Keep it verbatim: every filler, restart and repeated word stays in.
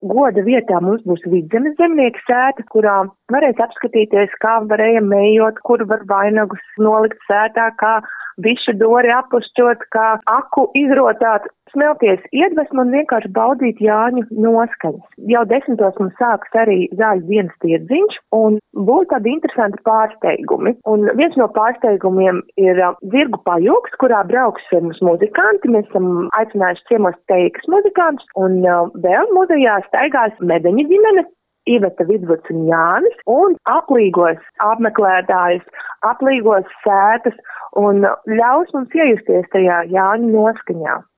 Goda vietā mums būs Vidzemes zemnieku sēta, kurā varēs apskatīties, kā varējam mējot, kur var vainagus nolikt sētā, kā bišu dori apusčot, kā aku izrotāt, smelties iedvesmu un vienkārši baudīt Jāņu noskaņas. Jau desmitos mums sāks arī zāļu dienas tirdziņš un būs tādi interesanti pārsteigumi. Un viens no pārsteigumiem ir zirgu pajūgs, kurā brauks mums muzikanti. Mēs esam aicinājuši ciemos teikas muzikantus un vēl muzejā staigās Medeņa ģimene, Iveta Vidvuds un Jānis, un aplīgos apmeklētājus, aplīgos sētas un ļaus mums iejusties tajā Jāņu noskaņā.